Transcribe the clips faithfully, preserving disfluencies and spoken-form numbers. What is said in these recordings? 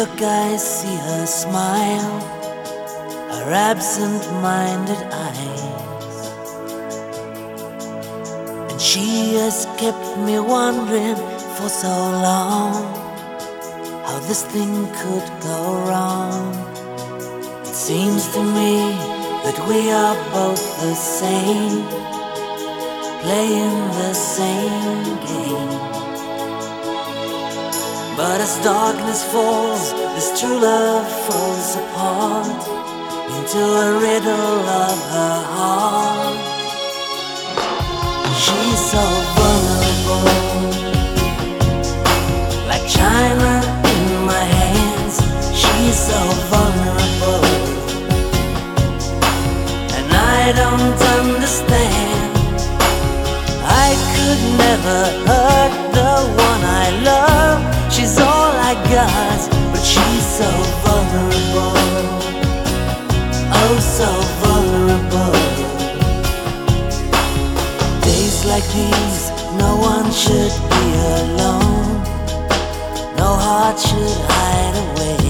look I see her smile, her absent-minded eyes, and she has kept me wondering for so long how this thing could go wrong. It seems to me that we are both the same, playing the same game. But as darkness falls, this true love falls apart into a riddle of her heart. She's so vulnerable, like china in my hands. She's so vulnerable, and I don't understand. I could never hurt the one I love. She's all I got, but she's so vulnerable, oh so vulnerable. Days like these, no one should be alone, no heart should hide away.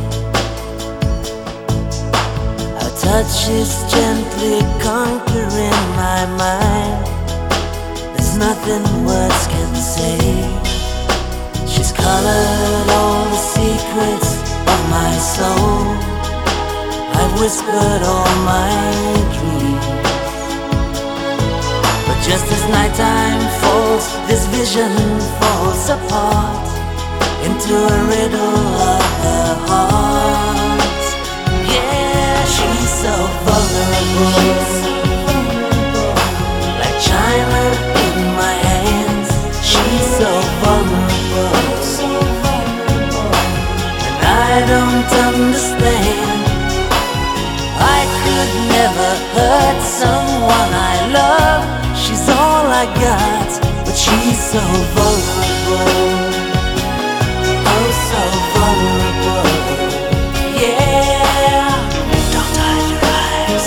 Her touch is gently conquering my mind, there's nothing words can say. She's colored all the secrets of my soul, I've whispered all my dreams. But just as nighttime falls, this vision falls apart into a riddle of her heart. Yeah, she's so vulnerable, like china in my hands. She's so vulnerable, I don't understand. I could never hurt someone I love. She's all I got, but she's so vulnerable, oh so vulnerable. Yeah, don't hide your eyes.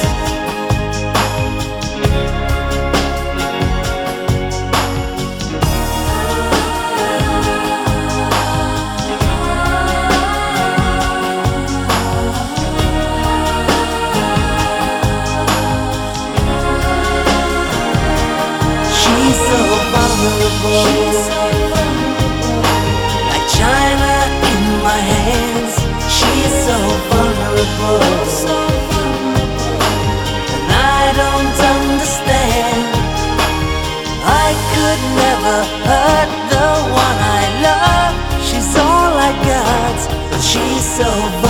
She's so vulnerable, like china in my hands. She's so vulnerable, and I don't understand. I could never hurt the one I love. She's all I got, but she's so vulnerable.